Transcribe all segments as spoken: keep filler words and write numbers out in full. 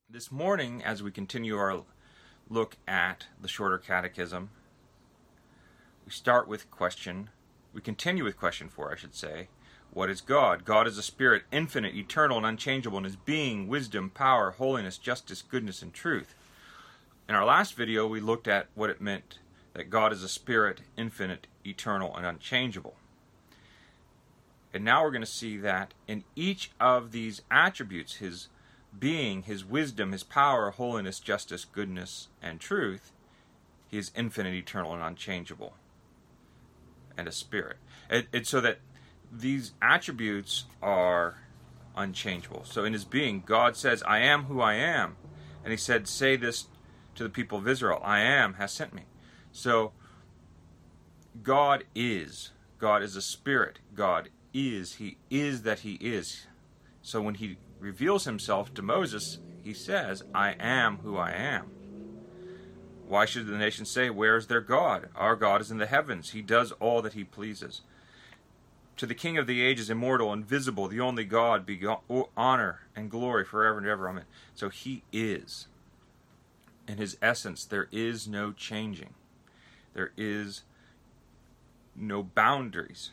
This morning, as we continue our look at the Shorter Catechism, we start with question, we continue with question four, I should say. What is God? God is a spirit, infinite, eternal, and unchangeable in his being, wisdom, power, holiness, justice, goodness, and truth. In our last video, we looked at what it meant that God is a spirit, infinite, eternal, and unchangeable. And now we're going to see that in each of these attributes, his being, his wisdom, his power, holiness, justice, goodness, and truth, he is infinite, eternal, and unchangeable, and a spirit. It, it's so that these attributes are unchangeable. So in his being, God says, I am who I am. And he said, say this to the people of Israel, I am has sent me. So God is. God is a spirit. God is. He is that he is. So when he reveals himself to Moses, he says, I am who I am. Why should the nation say, where is their God? Our God is in the heavens. He does all that he pleases. To the King of the ages, immortal, invisible, the only God, be honor and glory forever and ever. Amen. So he is. In his essence, there is no changing. There is no boundaries.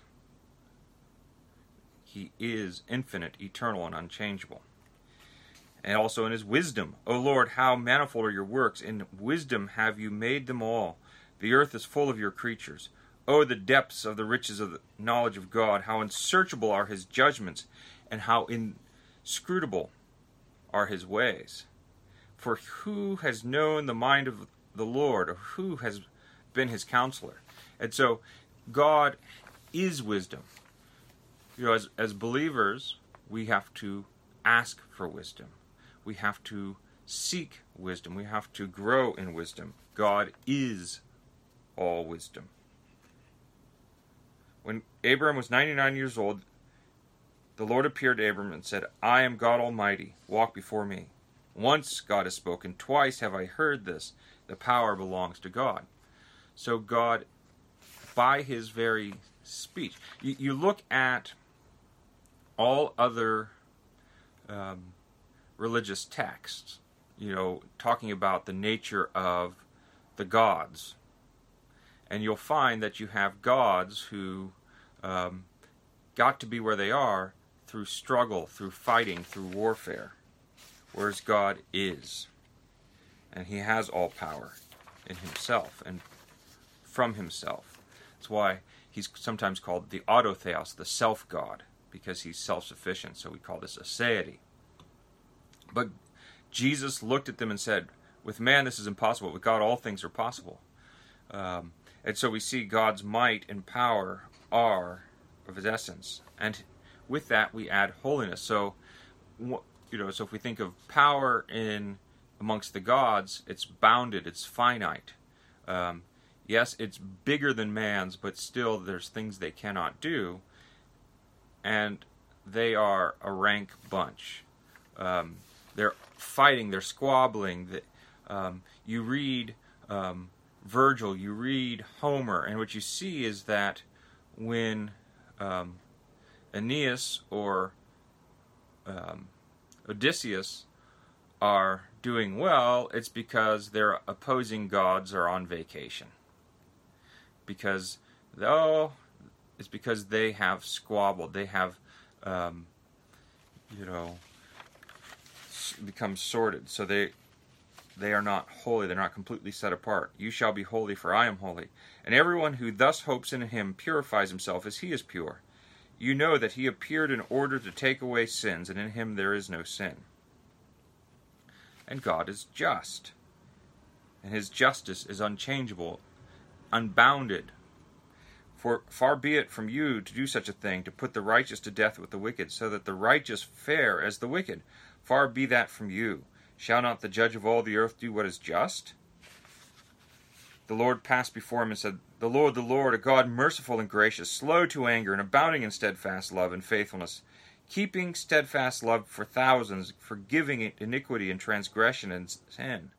He is infinite, eternal, and unchangeable. And also in his wisdom. O Lord, how manifold are your works. In wisdom have you made them all. The earth is full of your creatures. O the depths of the riches of the knowledge of God. How unsearchable are his judgments, and how inscrutable are his ways. For who has known the mind of the Lord, or who has been his counselor? And so God is wisdom. You know, as, as believers, we have to ask for wisdom. We have to seek wisdom. We have to grow in wisdom. God is all wisdom. When Abram was ninety-nine years old, the Lord appeared to Abram and said, I am God Almighty. Walk before me. Once God has spoken. Twice have I heard this. The power belongs to God. So God, by his very speech, you, you look at all other um, religious texts, you know, talking about the nature of the gods. And you'll find that you have gods who um, got to be where they are through struggle, through fighting, through warfare. Whereas God is. And he has all power in himself and from himself. That's why he's sometimes called the autotheos, the self-God, because he's self-sufficient. So we call this aseity. But Jesus looked at them and said, with man this is impossible, with God all things are possible. Um, and so we see God's might and power are of his essence. And with that we add holiness. So, you know, so if we think of power in amongst the gods, it's bounded, it's finite. Um, yes, it's bigger than man's, but still there's things they cannot do. And they are a rank bunch. Um, they're fighting, they're squabbling. Um, you read um, Virgil, you read Homer, and what you see is that when um, Aeneas or um, Odysseus are doing well, it's because their opposing gods are on vacation. Because, oh, it's because they have squabbled, they have, um, you know, become sordid. So they they are not holy, they're not completely set apart. You shall be holy, for I am holy. And everyone who thus hopes in him purifies himself as he is pure. You know that he appeared in order to take away sins, and in him there is no sin. And God is just, and his justice is unchangeable, unbounded. For far be it from you to do such a thing, to put the righteous to death with the wicked, so that the righteous fare as the wicked. Far be that from you. Shall not the judge of all the earth do what is just? The Lord passed before him and said, The Lord, the Lord, a God merciful and gracious, slow to anger, and abounding in steadfast love and faithfulness, keeping steadfast love for thousands, forgiving iniquity and transgression and sin,